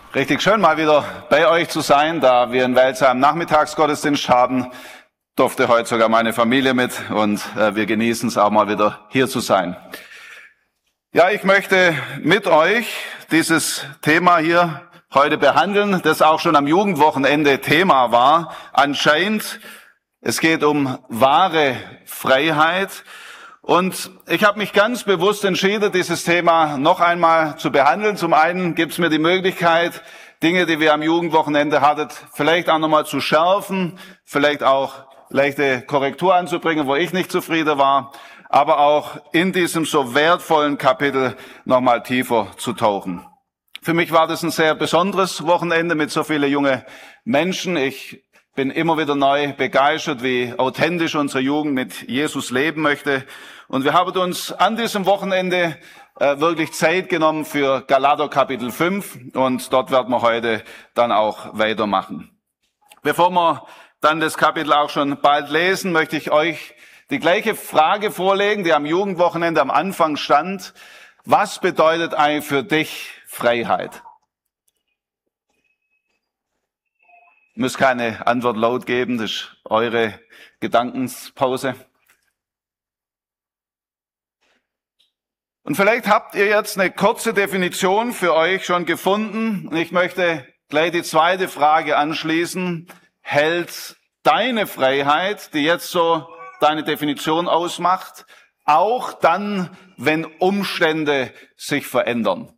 Richtig schön, mal wieder bei euch zu sein, da wir in Welzheim Nachmittagsgottesdienst haben, durfte heute sogar meine Familie mit und wir genießen es auch mal wieder hier zu sein. Ja, ich möchte mit euch dieses Thema hier heute behandeln, das auch schon am Jugendwochenende Thema war. Anscheinend, es geht um wahre Freiheit. Und ich habe mich ganz bewusst entschieden, dieses Thema noch einmal zu behandeln. Zum einen gibt es mir die Möglichkeit, Dinge, die wir am Jugendwochenende hatten, vielleicht auch nochmal zu schärfen, vielleicht auch leichte Korrektur anzubringen, wo ich nicht zufrieden war, aber auch in diesem so wertvollen Kapitel nochmal tiefer zu tauchen. Für mich war das ein sehr besonderes Wochenende mit so vielen jungen Menschen. Ich bin immer wieder neu begeistert, wie authentisch unsere Jugend mit Jesus leben möchte. Und wir haben uns an diesem Wochenende wirklich Zeit genommen für Galater Kapitel 5 und dort werden wir heute dann auch weitermachen. Bevor wir dann das Kapitel auch schon bald lesen, möchte ich euch die gleiche Frage vorlegen, die am Jugendwochenende am Anfang stand. Was bedeutet eigentlich für dich Freiheit? Ihr müsst keine Antwort laut geben, das ist eure Gedankenspause. Und vielleicht habt ihr jetzt eine kurze Definition für euch schon gefunden. Und ich möchte gleich die zweite Frage anschließen. Hält deine Freiheit, die jetzt so deine Definition ausmacht, auch dann, wenn Umstände sich verändern?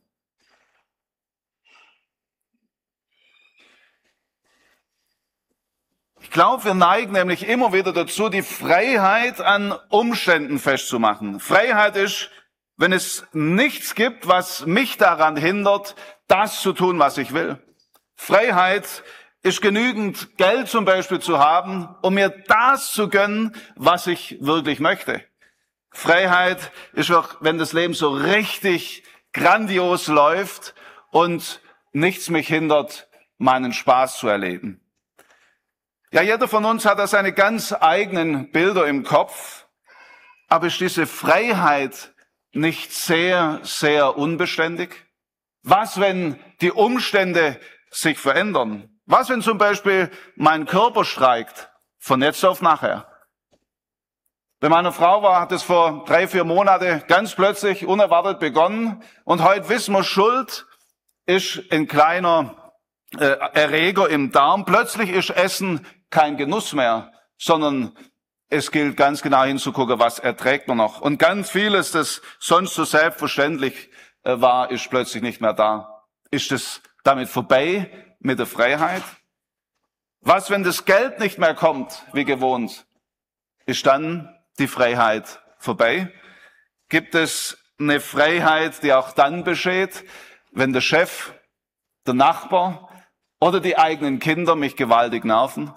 Ich glaube, wir neigen nämlich immer wieder dazu, die Freiheit an Umständen festzumachen. Freiheit ist, wenn es nichts gibt, was mich daran hindert, das zu tun, was ich will. Freiheit ist genügend Geld zum Beispiel zu haben, um mir das zu gönnen, was ich wirklich möchte. Freiheit ist auch, wenn das Leben so richtig grandios läuft und nichts mich hindert, meinen Spaß zu erleben. Ja, jeder von uns hat da seine ganz eigenen Bilder im Kopf, aber ist diese Freiheit nicht sehr, sehr unbeständig? Was, wenn die Umstände sich verändern? Was, wenn zum Beispiel mein Körper streikt, von jetzt auf nachher? Bei meiner Frau hat es vor 3-4 Monaten ganz plötzlich unerwartet begonnen und heute wissen wir, Schuld ist ein kleiner Erreger im Darm. Plötzlich ist Essen kein Genuss mehr, sondern es gilt ganz genau hinzugucken, was erträgt man noch. Und ganz vieles, das sonst so selbstverständlich war, ist plötzlich nicht mehr da. Ist es damit vorbei mit der Freiheit? Was, wenn das Geld nicht mehr kommt, wie gewohnt? Ist dann die Freiheit vorbei? Gibt es eine Freiheit, die auch dann besteht, wenn der Chef, der Nachbar oder die eigenen Kinder mich gewaltig nerven?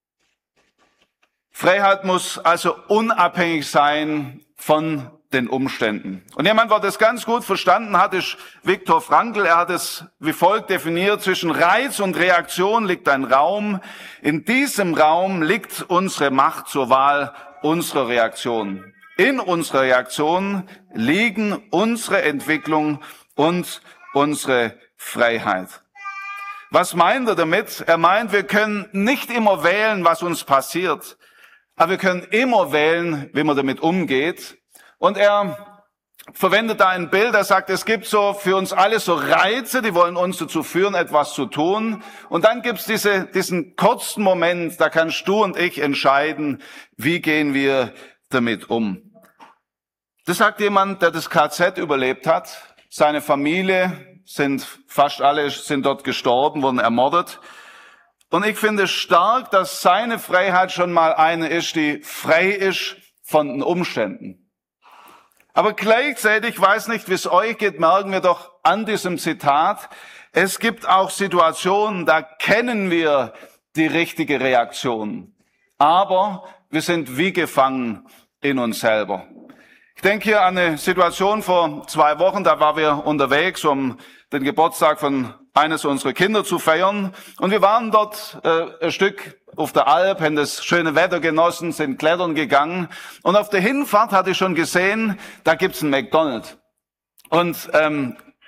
Freiheit muss also unabhängig sein von den Umständen. Und jemand, der das ganz gut verstanden hat, ist Viktor Frankl. Er hat es wie folgt definiert: Zwischen Reiz und Reaktion liegt ein Raum. In diesem Raum liegt unsere Macht zur Wahl unserer Reaktion. In unserer Reaktion liegen unsere Entwicklung und unsere Freiheit. Was meint er damit? Er meint, wir können nicht immer wählen, was uns passiert. Aber wir können immer wählen, wie man damit umgeht. Und er verwendet da ein Bild, er sagt, es gibt so für uns alle so Reize, die wollen uns dazu führen, etwas zu tun. Und dann gibt es diesen kurzen Moment, da kannst du und ich entscheiden, wie gehen wir damit um. Das sagt jemand, der das KZ überlebt hat. Seine Familie fast alle sind dort gestorben, wurden ermordet. Und ich finde es stark, dass seine Freiheit schon mal eine ist, die frei ist von den Umständen. Aber gleichzeitig, ich weiß nicht, wie es euch geht, merken wir doch an diesem Zitat, es gibt auch Situationen, da kennen wir die richtige Reaktion. Aber wir sind wie gefangen in uns selber. Ich denke hier an eine Situation vor 2 Wochen, da waren wir unterwegs, um den Geburtstag von eines unserer Kinder zu feiern. Und wir waren dort ein Stück auf der Alp, haben das schöne Wetter genossen, sind klettern gegangen. Und auf der Hinfahrt hatte ich schon gesehen, da gibt's einen McDonald's. Und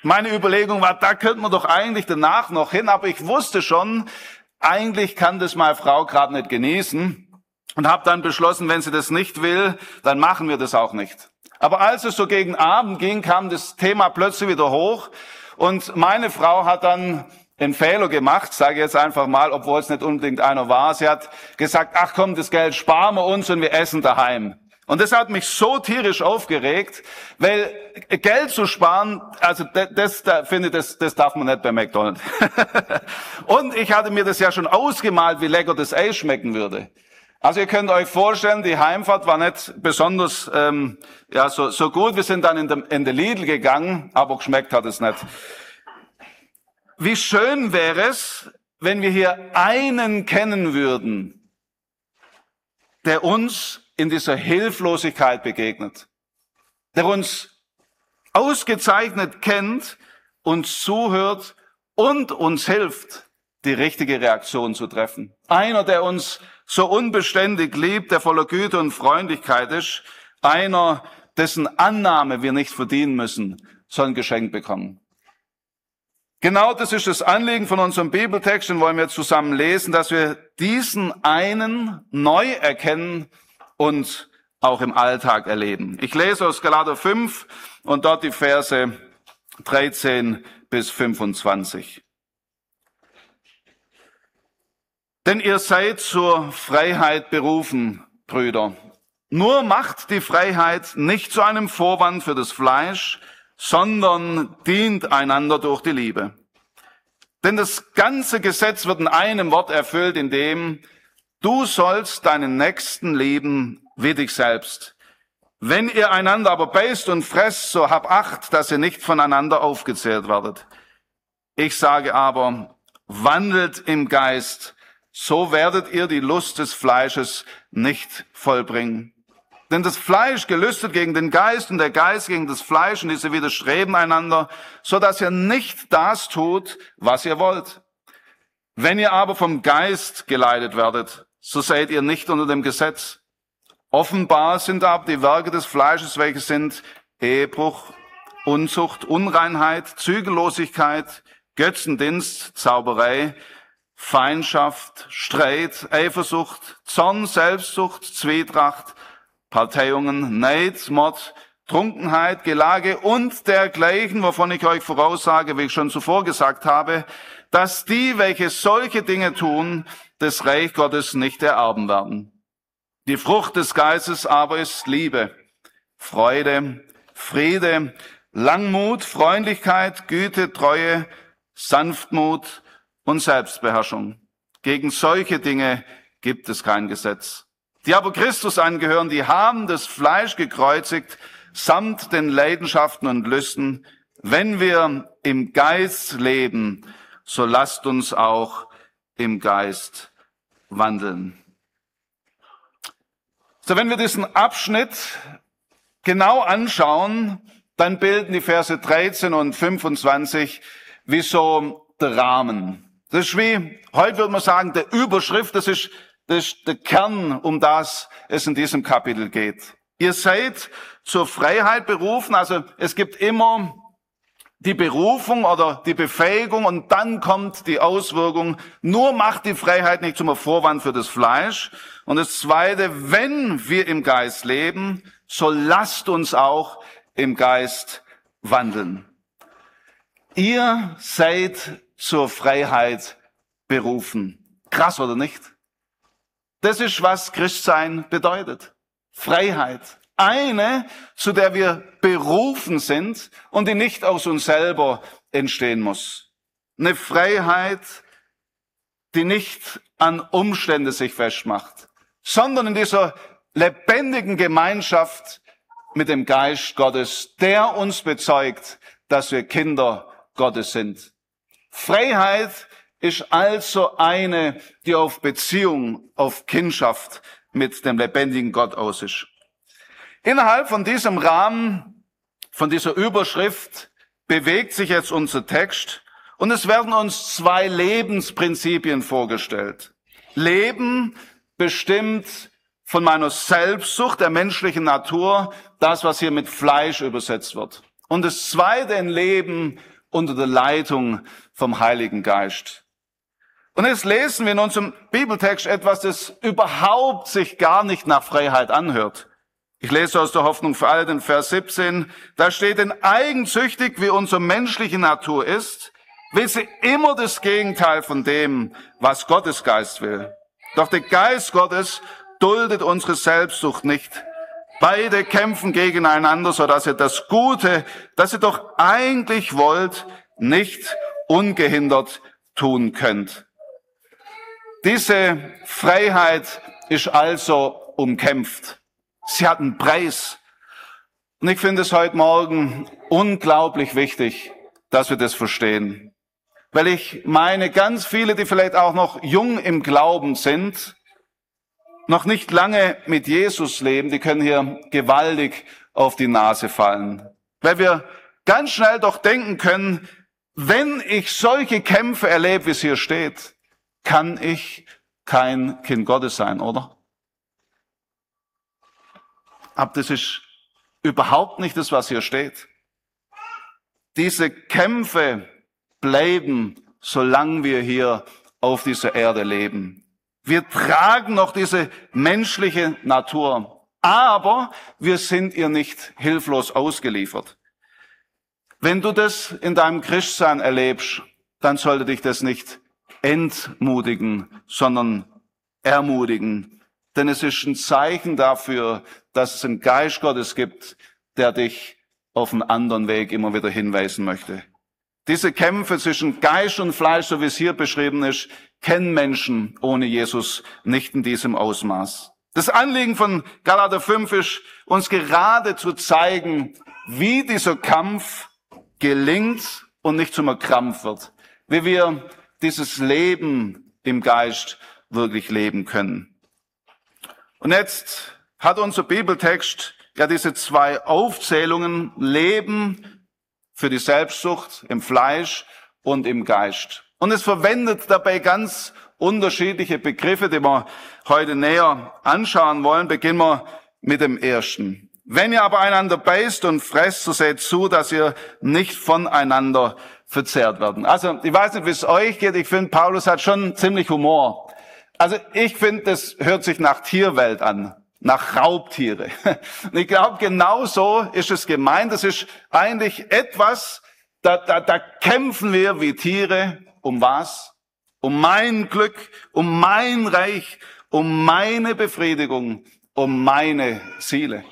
Meine Überlegung war, da könnte man doch eigentlich danach noch hin, aber ich wusste schon, eigentlich kann das meine Frau gerade nicht genießen und habe dann beschlossen, wenn sie das nicht will, dann machen wir das auch nicht. Aber als es so gegen Abend ging, kam das Thema plötzlich wieder hoch und meine Frau hat dann einen Fehler gemacht, sage ich jetzt einfach mal, obwohl es nicht unbedingt einer war. Sie hat gesagt, ach komm, das Geld sparen wir uns und wir essen daheim. Und das hat mich so tierisch aufgeregt, weil Geld zu sparen, also das darf man nicht bei McDonald's. Und ich hatte mir das ja schon ausgemalt, wie lecker das Eis schmecken würde. Also ihr könnt euch vorstellen, die Heimfahrt war nicht besonders so gut. Wir sind dann in der Lidl gegangen, aber geschmeckt hat es nicht. Wie schön wäre es, wenn wir hier einen kennen würden, der uns in dieser Hilflosigkeit begegnet, der uns ausgezeichnet kennt, uns zuhört und uns hilft, die richtige Reaktion zu treffen. Einer, der uns so unbeständig liebt, der voller Güte und Freundlichkeit ist, einer, dessen Annahme wir nicht verdienen müssen, soll ein Geschenk bekommen. Genau das ist das Anliegen von unserem Bibeltext, den wollen wir zusammen lesen, dass wir diesen einen neu erkennen und auch im Alltag erleben. Ich lese aus Galater 5 und dort die Verse 13 bis 25. Denn ihr seid zur Freiheit berufen, Brüder. Nur macht die Freiheit nicht zu einem Vorwand für das Fleisch, sondern dient einander durch die Liebe. Denn das ganze Gesetz wird in einem Wort erfüllt, in dem du sollst deinen Nächsten lieben wie dich selbst. Wenn ihr einander aber beißt und fresst, so hab Acht, dass ihr nicht voneinander aufgezehrt werdet. Ich sage aber, wandelt im Geist, so werdet ihr die Lust des Fleisches nicht vollbringen. Denn das Fleisch gelüstet gegen den Geist und der Geist gegen das Fleisch und diese widerstreben einander, so dass ihr nicht das tut, was ihr wollt. Wenn ihr aber vom Geist geleitet werdet, so seid ihr nicht unter dem Gesetz. Offenbar sind aber die Werke des Fleisches, welche sind Ehebruch, Unzucht, Unreinheit, Zügellosigkeit, Götzendienst, Zauberei, Feindschaft, Streit, Eifersucht, Zorn, Selbstsucht, Zwietracht, Parteiungen, Neid, Mord, Trunkenheit, Gelage und dergleichen, wovon ich euch voraussage, wie ich schon zuvor gesagt habe, dass die, welche solche Dinge tun, das Reich Gottes nicht ererben werden. Die Frucht des Geistes aber ist Liebe, Freude, Friede, Langmut, Freundlichkeit, Güte, Treue, Sanftmut und Selbstbeherrschung. Gegen solche Dinge gibt es kein Gesetz. Die aber Christus angehören, die haben das Fleisch gekreuzigt, samt den Leidenschaften und Lüsten. Wenn wir im Geist leben, so lasst uns auch im Geist wandeln. So, wenn wir diesen Abschnitt genau anschauen, dann bilden die Verse 13 und 25 wie so der Rahmen. Das ist wie, heute würde man sagen, der Überschrift, das ist der Kern, um das es in diesem Kapitel geht. Ihr seid zur Freiheit berufen, also es gibt immer die Berufung oder die Befähigung und dann kommt die Auswirkung. Nur macht die Freiheit nicht zum Vorwand für das Fleisch. Und das Zweite, wenn wir im Geist leben, so lasst uns auch im Geist wandeln. Ihr seid zur Freiheit berufen. Krass, oder nicht? Das ist, was Christsein bedeutet. Freiheit. Eine, zu der wir berufen sind und die nicht aus uns selber entstehen muss. Eine Freiheit, die nicht an Umstände sich festmacht, sondern in dieser lebendigen Gemeinschaft mit dem Geist Gottes, der uns bezeugt, dass wir Kinder Gottes sind. Freiheit ist also eine, die auf Beziehung, auf Kindschaft mit dem lebendigen Gott aus ist. Innerhalb von diesem Rahmen, von dieser Überschrift, bewegt sich jetzt unser Text und es werden uns zwei Lebensprinzipien vorgestellt. Leben bestimmt von meiner Selbstsucht, der menschlichen Natur, das, was hier mit Fleisch übersetzt wird. Und das zweite, ein Leben unter der Leitung vom Heiligen Geist. Und jetzt lesen wir in unserem Bibeltext etwas, das überhaupt sich gar nicht nach Freiheit anhört. Ich lese aus der Hoffnung für alle den Vers 17. Da steht, denn eigensüchtig wie unsere menschliche Natur ist, will sie immer das Gegenteil von dem, was Gottes Geist will. Doch der Geist Gottes duldet unsere Selbstsucht nicht. Beide kämpfen gegeneinander, sodass ihr das Gute, das ihr doch eigentlich wollt, nicht ungehindert tun könnt. Diese Freiheit ist also umkämpft. Sie hat einen Preis. Und ich finde es heute Morgen unglaublich wichtig, dass wir das verstehen. Weil ich meine, ganz viele, die vielleicht auch noch jung im Glauben sind, noch nicht lange mit Jesus leben, die können hier gewaltig auf die Nase fallen. Weil wir ganz schnell doch denken können, wenn ich solche Kämpfe erlebe, wie es hier steht, kann ich kein Kind Gottes sein, oder? Aber das ist überhaupt nicht das, was hier steht. Diese Kämpfe bleiben, solange wir hier auf dieser Erde leben. Wir tragen noch diese menschliche Natur, aber wir sind ihr nicht hilflos ausgeliefert. Wenn du das in deinem Christsein erlebst, dann sollte dich das nicht entmutigen, sondern ermutigen. Denn es ist ein Zeichen dafür, dass es einen Geist Gottes gibt, der dich auf einen anderen Weg immer wieder hinweisen möchte. Diese Kämpfe zwischen Geist und Fleisch, so wie es hier beschrieben ist, kennen Menschen ohne Jesus nicht in diesem Ausmaß. Das Anliegen von Galater 5 ist, uns gerade zu zeigen, wie dieser Kampf gelingt und nicht zum Krampf wird. Wie wir dieses Leben im Geist wirklich leben können. Und jetzt hat unser Bibeltext ja diese zwei Aufzählungen, Leben für die Selbstsucht im Fleisch und im Geist. Und es verwendet dabei ganz unterschiedliche Begriffe, die wir heute näher anschauen wollen. Beginnen wir mit dem ersten. Wenn ihr aber einander beißt und fresst, so seht zu, dass ihr nicht voneinander verzehrt werden. Also, ich weiß nicht, wie es euch geht. Ich finde, Paulus hat schon ziemlich Humor. Also, ich finde, das hört sich nach Tierwelt an. Nach Raubtiere. Und ich glaube, genau so ist es gemeint. Das ist eigentlich etwas, da kämpfen wir wie Tiere. Um was? Um mein Glück, um mein Reich, um meine Befriedigung, um meine Ziele.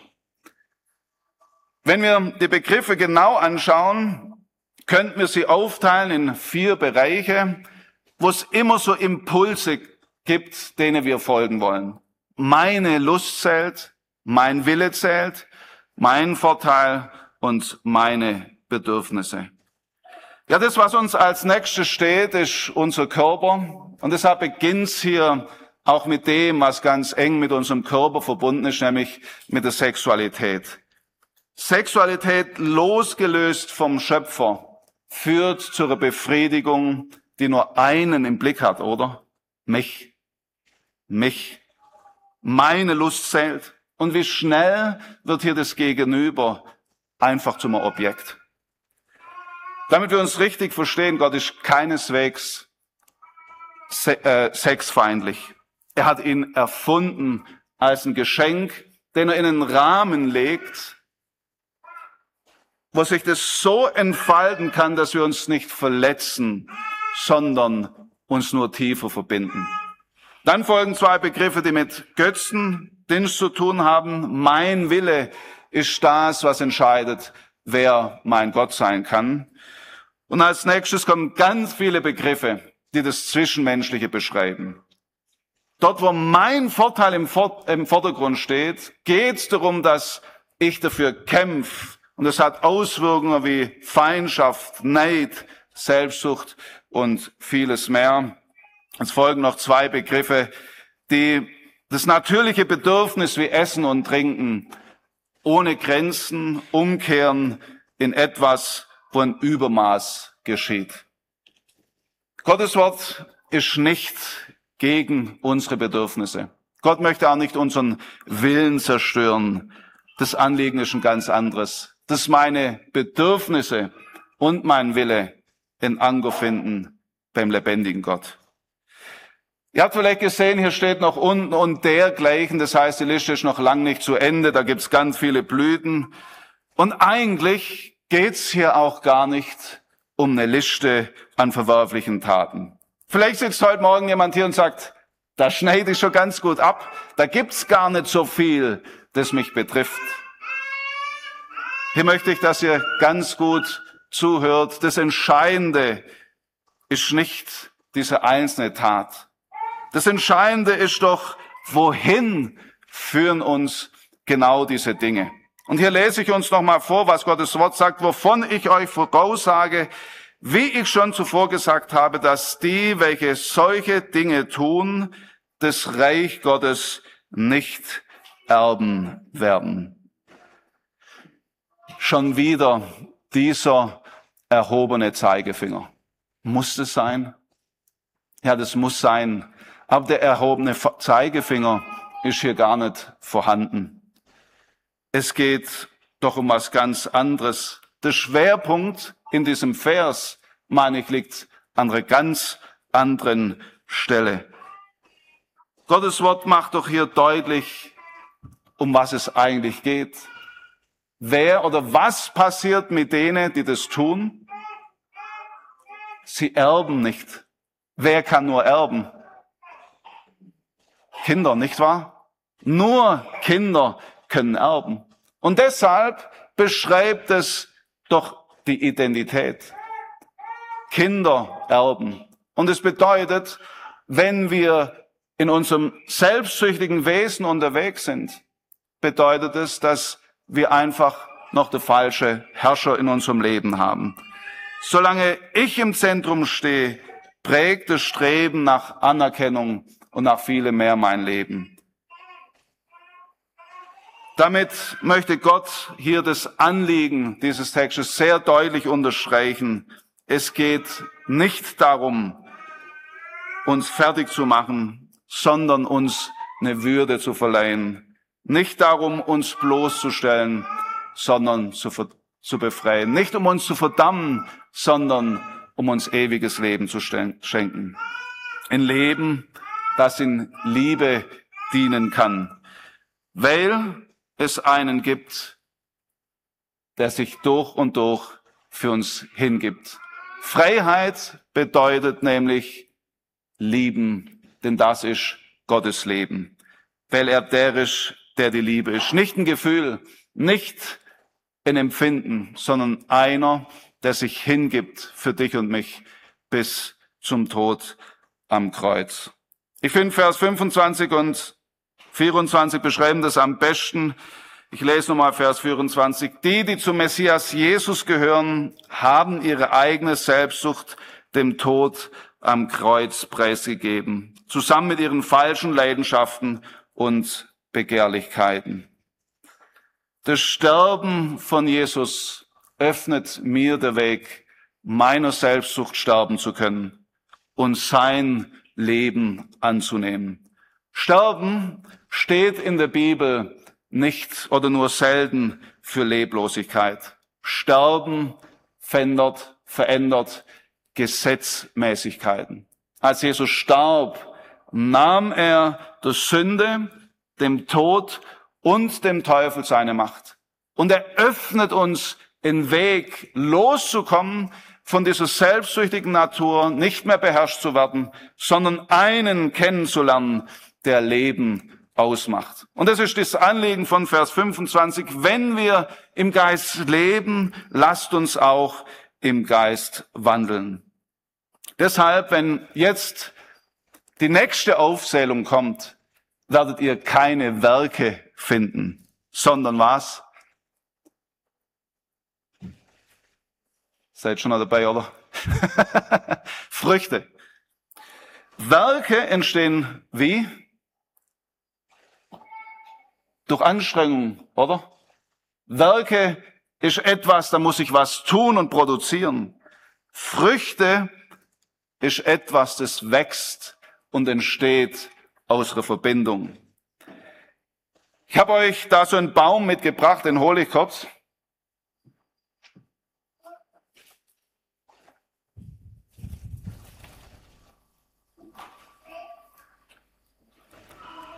Wenn wir die Begriffe genau anschauen, könnten wir sie aufteilen in 4 Bereiche, wo es immer so Impulse gibt, denen wir folgen wollen. Meine Lust zählt, mein Wille zählt, mein Vorteil und meine Bedürfnisse. Ja, das, was uns als nächstes steht, ist unser Körper. Und deshalb beginnt es hier auch mit dem, was ganz eng mit unserem Körper verbunden ist, nämlich mit der Sexualität. Sexualität losgelöst vom Schöpfer führt zu einer Befriedigung, die nur einen im Blick hat, oder? Mich. Meine Lust zählt. Und wie schnell wird hier das Gegenüber einfach zum Objekt. Damit wir uns richtig verstehen, Gott ist keineswegs sexfeindlich. Er hat ihn erfunden als ein Geschenk, den er in einen Rahmen legt, wo sich das so entfalten kann, dass wir uns nicht verletzen, sondern uns nur tiefer verbinden. Dann folgen 2 Begriffe, die mit Götzendienst zu tun haben. Mein Wille ist das, was entscheidet, wer mein Gott sein kann. Und als nächstes kommen ganz viele Begriffe, die das Zwischenmenschliche beschreiben. Dort, wo mein Vorteil im Vordergrund steht, geht es darum, dass ich dafür kämpfe. Und das hat Auswirkungen wie Feindschaft, Neid, Selbstsucht und vieles mehr. Es folgen noch 2 Begriffe, die das natürliche Bedürfnis wie Essen und Trinken ohne Grenzen umkehren in etwas, wo ein Übermaß geschieht. Gottes Wort ist nicht gegen unsere Bedürfnisse. Gott möchte auch nicht unseren Willen zerstören. Das Anliegen ist ein ganz anderes. Dass meine Bedürfnisse und mein Wille in Anker finden beim lebendigen Gott. Ihr habt vielleicht gesehen, hier steht noch unten und dergleichen. Das heißt, die Liste ist noch lang nicht zu Ende. Da gibt's ganz viele Blüten. Und eigentlich geht's hier auch gar nicht um eine Liste an verwerflichen Taten. Vielleicht sitzt heute Morgen jemand hier und sagt, da schneide ich schon ganz gut ab. Da gibt's gar nicht so viel, das mich betrifft. Hier möchte ich, dass ihr ganz gut zuhört. Das Entscheidende ist nicht diese einzelne Tat. Das Entscheidende ist doch, wohin führen uns genau diese Dinge. Und hier lese ich uns nochmal vor, was Gottes Wort sagt, wovon ich euch voraussage, wie ich schon zuvor gesagt habe, dass die, welche solche Dinge tun, das Reich Gottes nicht erben werden. Schon wieder dieser erhobene Zeigefinger. Muss es sein? Ja, das muss sein. Aber der erhobene Zeigefinger ist hier gar nicht vorhanden. Es geht doch um was ganz anderes. Der Schwerpunkt in diesem Vers, meine ich, liegt an einer ganz anderen Stelle. Gottes Wort macht doch hier deutlich, um was es eigentlich geht. Wer oder was passiert mit denen, die das tun? Sie erben nicht. Wer kann nur erben? Kinder, nicht wahr? Nur Kinder können erben. Und deshalb beschreibt es doch die Identität. Kinder erben. Und es bedeutet, wenn wir in unserem selbstsüchtigen Wesen unterwegs sind, bedeutet es, dass wir einfach noch der falsche Herrscher in unserem Leben haben. Solange ich im Zentrum stehe, prägt das Streben nach Anerkennung und nach vielem mehr mein Leben. Damit möchte Gott hier das Anliegen dieses Textes sehr deutlich unterstreichen. Es geht nicht darum, uns fertig zu machen, sondern uns eine Würde zu verleihen. Nicht darum, uns bloßzustellen, sondern zu befreien. Nicht um uns zu verdammen, sondern um uns ewiges Leben zu schenken. Ein Leben, das in Liebe dienen kann. Weil es einen gibt, der sich durch und durch für uns hingibt. Freiheit bedeutet nämlich lieben, denn das ist Gottes Leben. Weil er der ist, der die Liebe ist. Nicht ein Gefühl, nicht ein Empfinden, sondern einer, der sich hingibt für dich und mich bis zum Tod am Kreuz. Ich finde, Vers 25 und 24 beschreiben das am besten. Ich lese nochmal Vers 24. Die zum Messias Jesus gehören, haben ihre eigene Selbstsucht dem Tod am Kreuz preisgegeben, zusammen mit ihren falschen Leidenschaften und Begehrlichkeiten. Das Sterben von Jesus öffnet mir den Weg, meiner Selbstsucht sterben zu können und sein Leben anzunehmen. Sterben steht in der Bibel nicht oder nur selten für Leblosigkeit. Sterben verändert Gesetzmäßigkeiten. Als Jesus starb, nahm er der Sünde, dem Tod und dem Teufel seine Macht. Und er öffnet uns den Weg, loszukommen von dieser selbstsüchtigen Natur, nicht mehr beherrscht zu werden, sondern einen kennenzulernen, der Leben ausmacht. Und das ist das Anliegen von Vers 25. Wenn wir im Geist leben, lasst uns auch im Geist wandeln. Deshalb, wenn jetzt die nächste Aufzählung kommt, werdet ihr keine Werke finden, sondern was? Seid schon noch dabei, oder? Früchte. Werke entstehen wie? Durch Anstrengung, oder? Werke ist etwas, da muss ich was tun und produzieren. Früchte ist etwas, das wächst und entsteht aus einer Verbindung. Ich habe euch da so einen Baum mitgebracht, den hole ich kurz.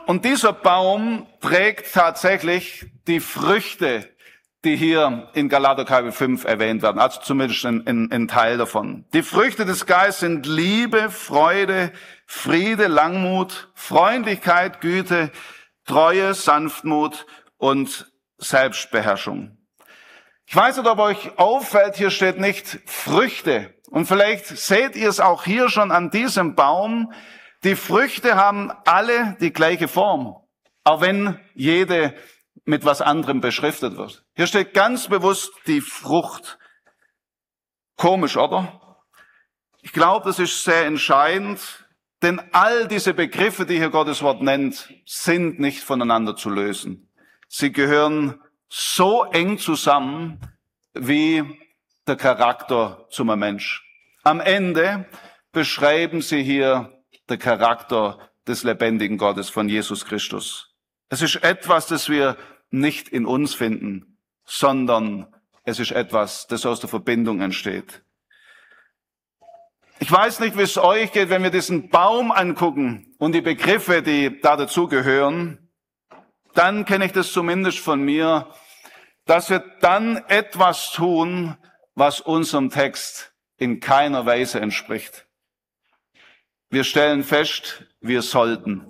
Und dieser Baum trägt tatsächlich die Früchte, die hier in Galater Kapitel 5 erwähnt werden, also zumindest ein Teil davon. Die Früchte des Geistes sind Liebe, Freude, Friede, Langmut, Freundlichkeit, Güte, Treue, Sanftmut und Selbstbeherrschung. Ich weiß nicht, ob euch auffällt, hier steht nicht Früchte. Und vielleicht seht ihr es auch hier schon an diesem Baum. Die Früchte haben alle die gleiche Form, auch wenn jede mit was anderem beschriftet wird. Hier steht ganz bewusst die Frucht. Komisch, oder? Ich glaube, das ist sehr entscheidend, denn all diese Begriffe, die hier Gottes Wort nennt, sind nicht voneinander zu lösen. Sie gehören so eng zusammen wie der Charakter zum Mensch. Am Ende beschreiben sie hier den Charakter des lebendigen Gottes, von Jesus Christus. Es ist etwas, das wir nicht in uns finden, sondern es ist etwas, das aus der Verbindung entsteht. Ich weiß nicht, wie es euch geht, wenn wir diesen Baum angucken und die Begriffe, die da dazugehören, dann kenne ich das zumindest von mir, dass wir dann etwas tun, was unserem Text in keiner Weise entspricht. Wir stellen fest, wir sollten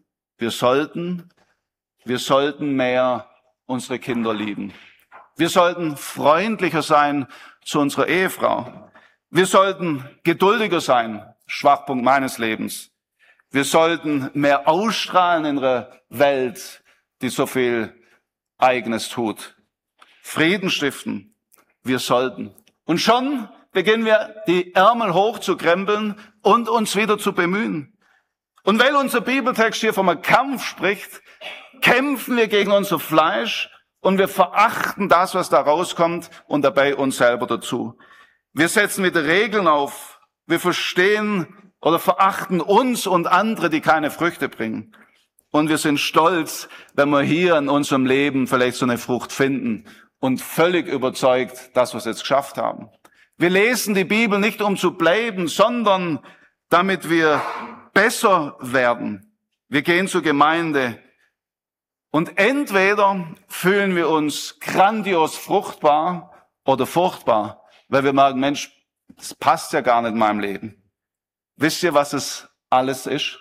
mehr unsere Kinder lieben. Wir sollten freundlicher sein zu unserer Ehefrau. Wir sollten geduldiger sein, Schwachpunkt meines Lebens. Wir sollten mehr ausstrahlen in einer Welt, die so viel Eigenes tut. Frieden stiften, wir sollten. Und schon beginnen wir, die Ärmel hochzukrempeln und uns wieder zu bemühen. Und weil unser Bibeltext hier vom Kampf spricht, kämpfen wir gegen unser Fleisch und wir verachten das, was da rauskommt und dabei uns selber dazu. Wir setzen wieder Regeln auf. Wir verstehen oder verachten uns und andere, die keine Früchte bringen. Und wir sind stolz, wenn wir hier in unserem Leben vielleicht so eine Frucht finden und völlig überzeugt, dass wir es jetzt geschafft haben. Wir lesen die Bibel nicht, um zu bleiben, sondern damit wir besser werden. Wir gehen zur Gemeinde und entweder fühlen wir uns grandios fruchtbar oder furchtbar, weil wir merken, Mensch, das passt ja gar nicht in meinem Leben. Wisst ihr, was es alles ist?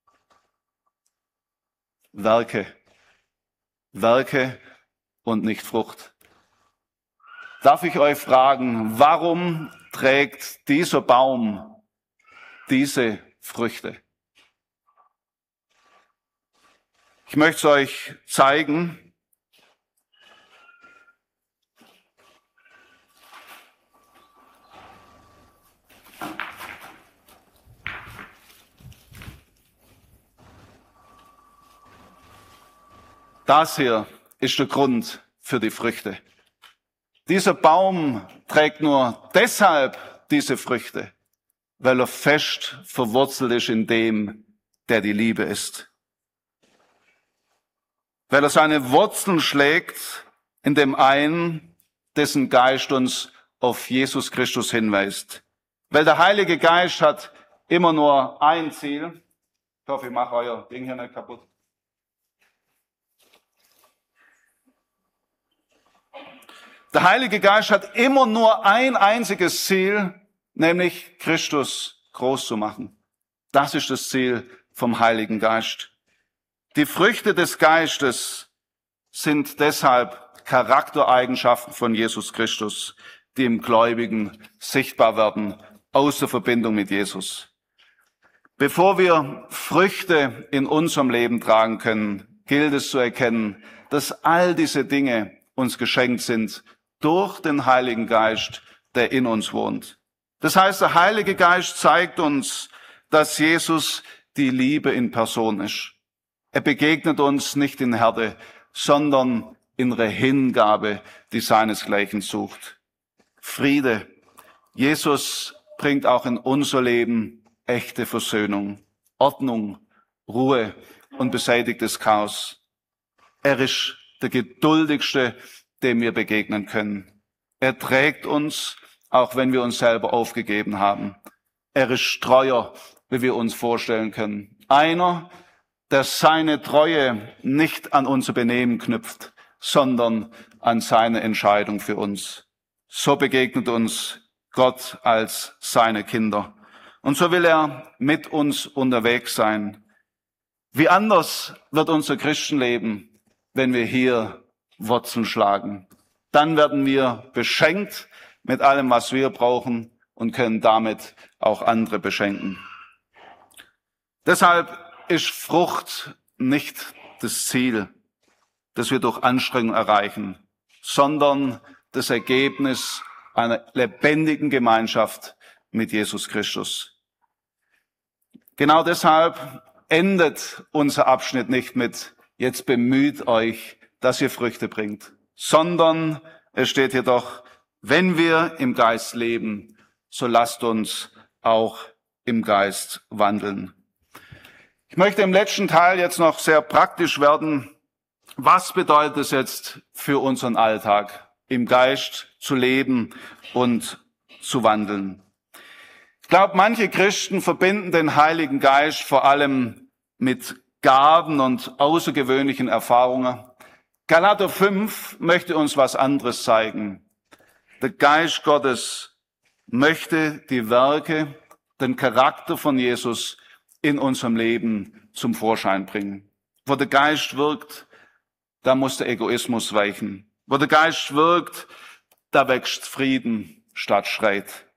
Werke. Werke und nicht Frucht. Darf ich euch fragen, warum trägt dieser Baum diese Früchte? Ich möchte es euch zeigen. Das hier ist der Grund für die Früchte. Dieser Baum trägt nur deshalb diese Früchte, weil er fest verwurzelt ist in dem, der die Liebe ist. Weil er seine Wurzeln schlägt in dem einen, dessen Geist uns auf Jesus Christus hinweist. Weil der Heilige Geist hat immer nur ein Ziel. Ich hoffe, ich mache euer Ding hier nicht kaputt. Der Heilige Geist hat immer nur ein einziges Ziel, nämlich Christus groß zu machen. Das ist das Ziel vom Heiligen Geist. Die Früchte des Geistes sind deshalb Charaktereigenschaften von Jesus Christus, die im Gläubigen sichtbar werden aus der Verbindung mit Jesus. Bevor wir Früchte in unserem Leben tragen können, gilt es zu erkennen, dass all diese Dinge uns geschenkt sind durch den Heiligen Geist, der in uns wohnt. Das heißt, der Heilige Geist zeigt uns, dass Jesus die Liebe in Person ist. Er begegnet uns nicht in Härte, sondern in der Hingabe, die seinesgleichen sucht. Friede. Jesus bringt auch in unser Leben echte Versöhnung, Ordnung, Ruhe und beseitigtes Chaos. Er ist der geduldigste, dem wir begegnen können. Er trägt uns, auch wenn wir uns selber aufgegeben haben. Er ist treuer, wie wir uns vorstellen können. Einer, der seine Treue nicht an unser Benehmen knüpft, sondern an seine Entscheidung für uns. So begegnet uns Gott als seine Kinder. Und so will er mit uns unterwegs sein. Wie anders wird unser Christenleben, wenn wir hier Wurzeln schlagen. Dann werden wir beschenkt mit allem, was wir brauchen und können damit auch andere beschenken. Deshalb ist Frucht nicht das Ziel, das wir durch Anstrengung erreichen, sondern das Ergebnis einer lebendigen Gemeinschaft mit Jesus Christus. Genau deshalb endet unser Abschnitt nicht mit jetzt bemüht euch, dass ihr Früchte bringt, sondern es steht hier doch, wenn wir im Geist leben, so lasst uns auch im Geist wandeln. Ich möchte im letzten Teil jetzt noch sehr praktisch werden. Was bedeutet es jetzt für unseren Alltag, im Geist zu leben und zu wandeln? Ich glaube, manche Christen verbinden den Heiligen Geist vor allem mit Gaben und außergewöhnlichen Erfahrungen. Galater 5 möchte uns was anderes zeigen. Der Geist Gottes möchte die Werke, den Charakter von Jesus in unserem Leben zum Vorschein bringen. Wo der Geist wirkt, da muss der Egoismus weichen. Wo der Geist wirkt, da wächst Frieden statt Streit.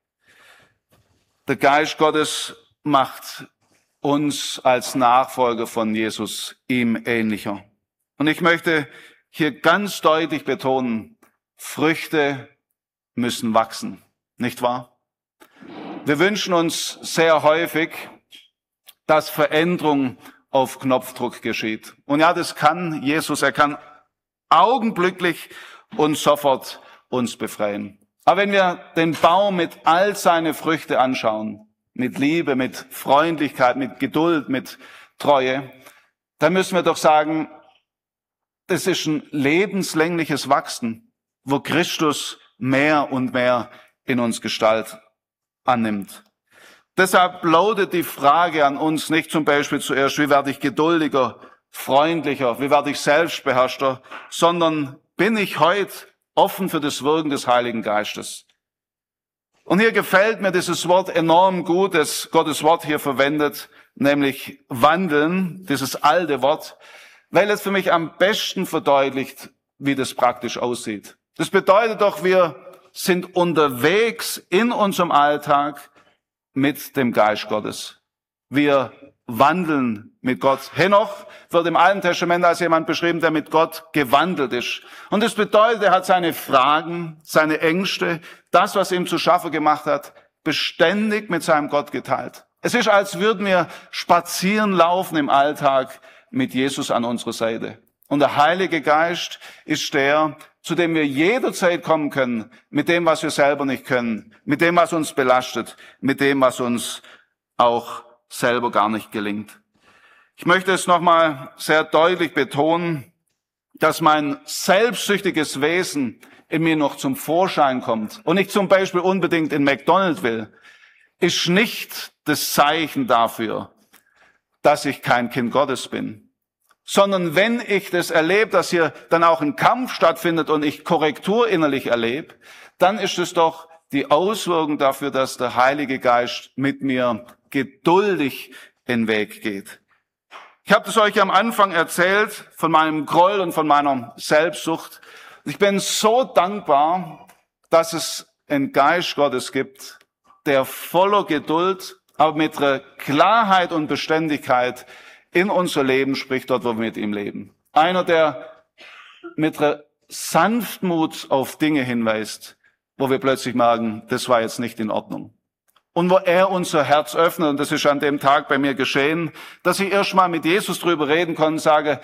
Der Geist Gottes macht uns als Nachfolger von Jesus ihm ähnlicher. Und ich möchte hier ganz deutlich betonen, Früchte müssen wachsen, nicht wahr? Wir wünschen uns sehr häufig, dass Veränderung auf Knopfdruck geschieht. Und ja, das kann Jesus, er kann augenblicklich und sofort uns befreien. Aber wenn wir den Baum mit all seinen Früchten anschauen, mit Liebe, mit Freundlichkeit, mit Geduld, mit Treue, dann müssen wir doch sagen, das ist ein lebenslängliches Wachsen, wo Christus mehr und mehr in uns Gestalt annimmt. Deshalb lautet die Frage an uns nicht zum Beispiel zuerst, wie werde ich geduldiger, freundlicher, wie werde ich selbstbeherrschter, sondern bin ich heute offen für das Wirken des Heiligen Geistes. Und hier gefällt mir dieses Wort enorm gut, das Gottes Wort hier verwendet, nämlich wandeln, dieses alte Wort, weil es für mich am besten verdeutlicht, wie das praktisch aussieht. Das bedeutet doch, wir sind unterwegs in unserem Alltag mit dem Geist Gottes. Wir wandeln mit Gott. Henoch wird im Alten Testament als jemand beschrieben, der mit Gott gewandelt ist. Und das bedeutet, er hat seine Fragen, seine Ängste, das, was ihm zu schaffen gemacht hat, beständig mit seinem Gott geteilt. Es ist, als würden wir spazieren laufen im Alltag mit Jesus an unserer Seite. Und der Heilige Geist ist der, zu dem wir jederzeit kommen können, mit dem, was wir selber nicht können, mit dem, was uns belastet, mit dem, was uns auch selber gar nicht gelingt. Ich möchte es nochmal sehr deutlich betonen, dass mein selbstsüchtiges Wesen in mir noch zum Vorschein kommt und ich zum Beispiel unbedingt in McDonald's will, ist nicht das Zeichen dafür, dass ich kein Kind Gottes bin. Sondern wenn ich das erlebe, dass hier dann auch ein Kampf stattfindet und ich Korrektur innerlich erlebe, dann ist es doch die Auswirkung dafür, dass der Heilige Geist mit mir geduldig den Weg geht. Ich habe das euch am Anfang erzählt von meinem Groll und von meiner Selbstsucht. Ich bin so dankbar, dass es einen Geist Gottes gibt, der voller Geduld, aber mit einer Klarheit und Beständigkeit in unser Leben spricht, dort, wo wir mit ihm leben. Einer, der mit einer Sanftmut auf Dinge hinweist, wo wir plötzlich merken, das war jetzt nicht in Ordnung. Und wo er unser Herz öffnet, und das ist an dem Tag bei mir geschehen, dass ich erst mal mit Jesus drüber reden konnte und sage,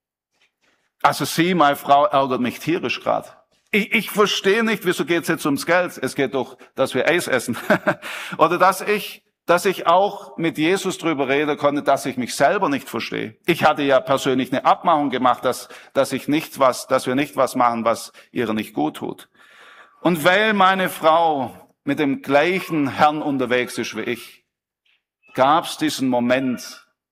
also Sie, meine Frau, ärgert mich tierisch gerade. Ich verstehe nicht, wieso geht es jetzt ums Geld? Es geht doch, dass wir Eis essen. Oder dass ich auch mit Jesus drüber reden konnte, dass ich mich selber nicht verstehe. Ich hatte ja persönlich eine Abmachung gemacht, dass wir nicht was machen, was ihr nicht gut tut. Und weil meine Frau mit dem gleichen Herrn unterwegs ist wie ich, gab es diesen Moment,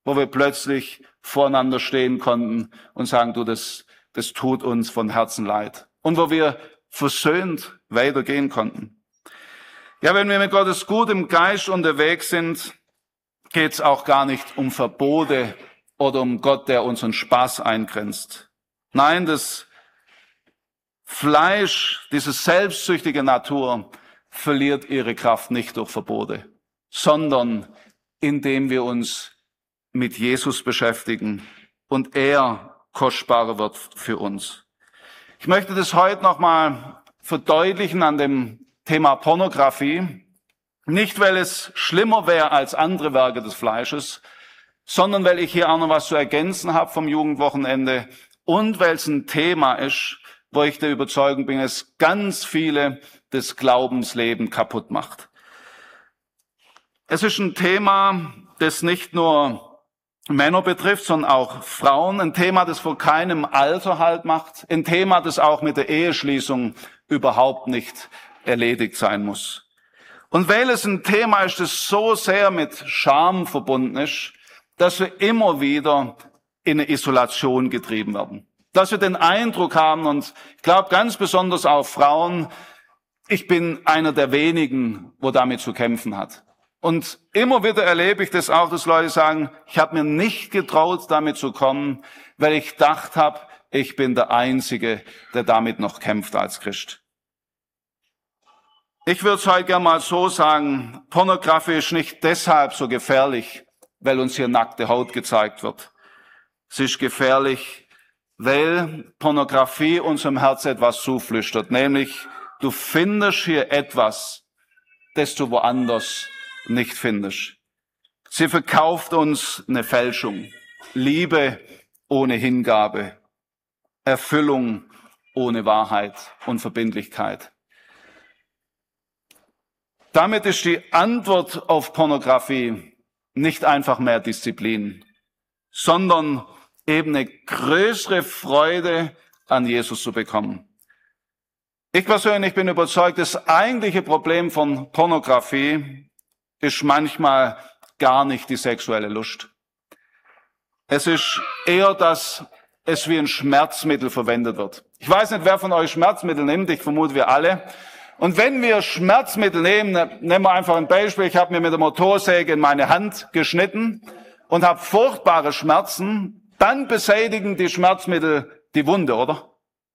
wo wir plötzlich voreinander stehen konnten und sagen, du, das tut uns von Herzen leid. Und wo wir versöhnt weitergehen konnten. Ja, wenn wir mit Gottes gutem Geist unterwegs sind, geht es auch gar nicht um Verbote oder um Gott, der unseren Spaß eingrenzt. Nein, das Fleisch, diese selbstsüchtige Natur, verliert ihre Kraft nicht durch Verbote, sondern indem wir uns mit Jesus beschäftigen und er kostbarer wird für uns. Ich möchte das heute nochmal verdeutlichen an dem Thema Pornografie. Nicht, weil es schlimmer wäre als andere Werke des Fleisches, sondern weil ich hier auch noch was zu ergänzen habe vom Jugendwochenende und weil es ein Thema ist, wo ich der Überzeugung bin, es ganz viele das Glaubensleben kaputt macht. Es ist ein Thema, das nicht nur Männer betrifft, sondern auch Frauen. Ein Thema, das vor keinem Alter Halt macht. Ein Thema, das auch mit der Eheschließung überhaupt nicht erledigt sein muss. Und weil es ein Thema ist, das so sehr mit Scham verbunden ist, dass wir immer wieder in eine Isolation getrieben werden. Dass wir den Eindruck haben, und ich glaube ganz besonders auch Frauen, ich bin einer der wenigen, wo damit zu kämpfen hat. Und immer wieder erlebe ich das auch, dass Leute sagen, ich habe mir nicht getraut, damit zu kommen, weil ich gedacht habe, ich bin der Einzige, der damit noch kämpft als Christ. Ich würde es heute gerne mal so sagen, Pornografie ist nicht deshalb so gefährlich, weil uns hier nackte Haut gezeigt wird. Es ist gefährlich, weil Pornografie unserem Herz etwas zuflüstert, nämlich du findest hier etwas, das du woanders nicht findest. Sie verkauft uns eine Fälschung, Liebe ohne Hingabe, Erfüllung ohne Wahrheit und Verbindlichkeit. Damit ist die Antwort auf Pornografie nicht einfach mehr Disziplin, sondern eben eine größere Freude an Jesus zu bekommen. Ich persönlich bin überzeugt, das eigentliche Problem von Pornografie ist manchmal gar nicht die sexuelle Lust. Es ist eher, dass es wie ein Schmerzmittel verwendet wird. Ich weiß nicht, wer von euch Schmerzmittel nimmt, ich vermute wir alle. Und wenn wir Schmerzmittel nehmen, nehmen wir einfach ein Beispiel, ich habe mir mit der Motorsäge in meine Hand geschnitten und habe furchtbare Schmerzen, dann beseitigen die Schmerzmittel die Wunde, oder?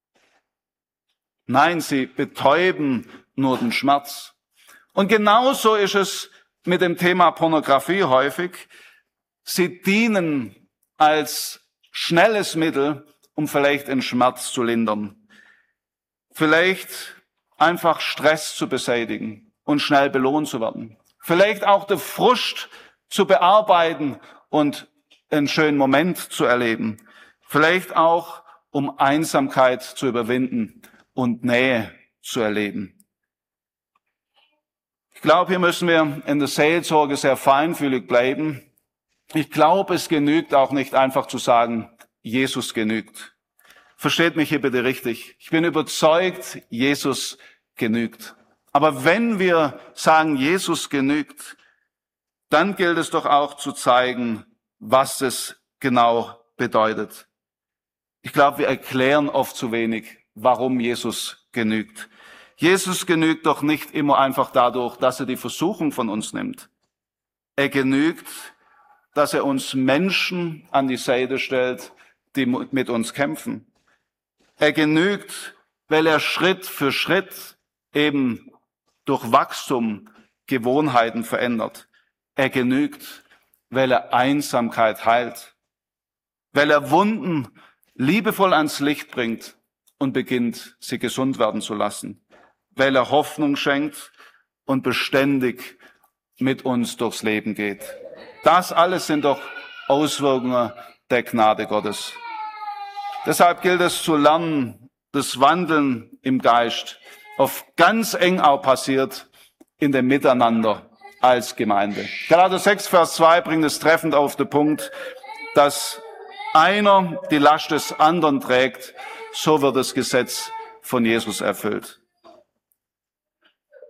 Nein, sie betäuben nur den Schmerz. Und genauso ist es mit dem Thema Pornografie häufig. Sie dienen als schnelles Mittel, um vielleicht einen Schmerz zu lindern. Vielleicht einfach Stress zu beseitigen und schnell belohnt zu werden. Vielleicht auch den Frust zu bearbeiten und einen schönen Moment zu erleben. Vielleicht auch, um Einsamkeit zu überwinden und Nähe zu erleben. Ich glaube, hier müssen wir in der Seelsorge sehr feinfühlig bleiben. Ich glaube, es genügt auch nicht einfach zu sagen, Jesus genügt. Versteht mich hier bitte richtig. Ich bin überzeugt, Jesus genügt. Aber wenn wir sagen, Jesus genügt, dann gilt es doch auch zu zeigen, was es genau bedeutet. Ich glaube, wir erklären oft zu wenig, warum Jesus genügt. Jesus genügt doch nicht immer einfach dadurch, dass er die Versuchung von uns nimmt. Er genügt, dass er uns Menschen an die Seite stellt, die mit uns kämpfen. Er genügt, weil er Schritt für Schritt eben durch Wachstum Gewohnheiten verändert. Er genügt, weil er Einsamkeit heilt, weil er Wunden liebevoll ans Licht bringt und beginnt, sie gesund werden zu lassen, weil er Hoffnung schenkt und beständig mit uns durchs Leben geht. Das alles sind doch Auswirkungen der Gnade Gottes. Deshalb gilt es zu lernen, das Wandeln im Geist oft ganz eng auch passiert in dem Miteinander als Gemeinde. Galater 6, Vers 2 bringt es treffend auf den Punkt, dass einer die Last des anderen trägt, so wird das Gesetz von Jesus erfüllt.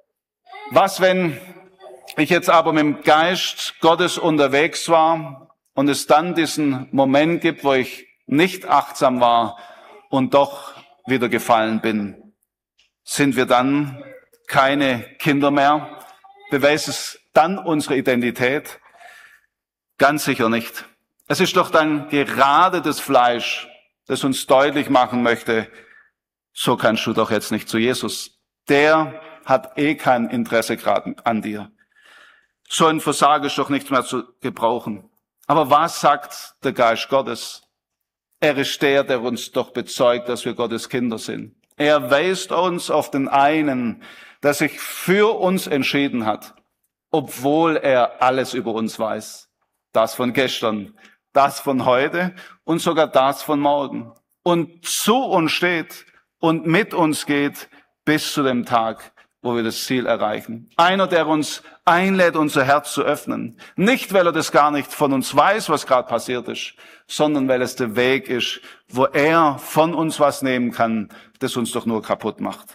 Was, wenn ich jetzt aber mit dem Geist Gottes unterwegs war und es dann diesen Moment gibt, wo ich nicht achtsam war und doch wieder gefallen bin, sind wir dann keine Kinder mehr? Beweist es dann unsere Identität? Ganz sicher nicht. Es ist doch dann gerade das Fleisch, das uns deutlich machen möchte, so kannst du doch jetzt nicht zu Jesus. Der hat kein Interesse gerade an dir. So ein Versagen ist doch nichts mehr zu gebrauchen. Aber was sagt der Geist Gottes? Er ist der uns doch bezeugt, dass wir Gottes Kinder sind. Er weist uns auf den einen, der sich für uns entschieden hat, obwohl er alles über uns weiß. Das von gestern, das von heute und sogar das von morgen. Und zu uns steht und mit uns geht bis zu dem Tag, wo wir das Ziel erreichen. Einer, der uns einlädt, unser Herz zu öffnen. Nicht, weil er das gar nicht von uns weiß, was gerade passiert ist, sondern weil es der Weg ist, wo er von uns was nehmen kann, das uns doch nur kaputt macht.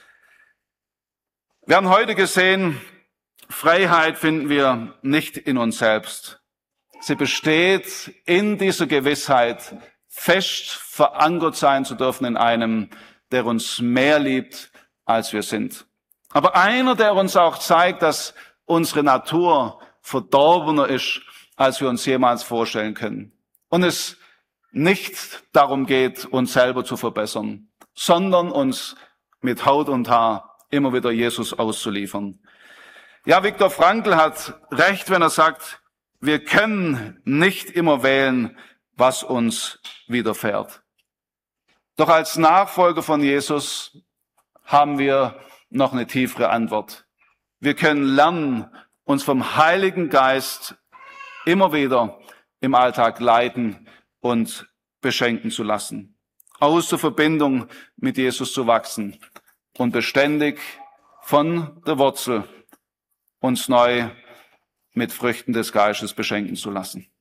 Wir haben heute gesehen, Freiheit finden wir nicht in uns selbst. Sie besteht in dieser Gewissheit, fest verankert sein zu dürfen in einem, der uns mehr liebt, als wir sind. Aber einer, der uns auch zeigt, dass unsere Natur verdorbener ist, als wir uns jemals vorstellen können. Und es nicht darum geht, uns selber zu verbessern, sondern uns mit Haut und Haar immer wieder Jesus auszuliefern. Ja, Viktor Frankl hat recht, wenn er sagt, wir können nicht immer wählen, was uns widerfährt. Doch als Nachfolger von Jesus haben wir noch eine tiefere Antwort. Wir können lernen, uns vom Heiligen Geist immer wieder im Alltag leiten und beschenken zu lassen. Aus der Verbindung mit Jesus zu wachsen und beständig von der Wurzel uns neu mit Früchten des Geistes beschenken zu lassen.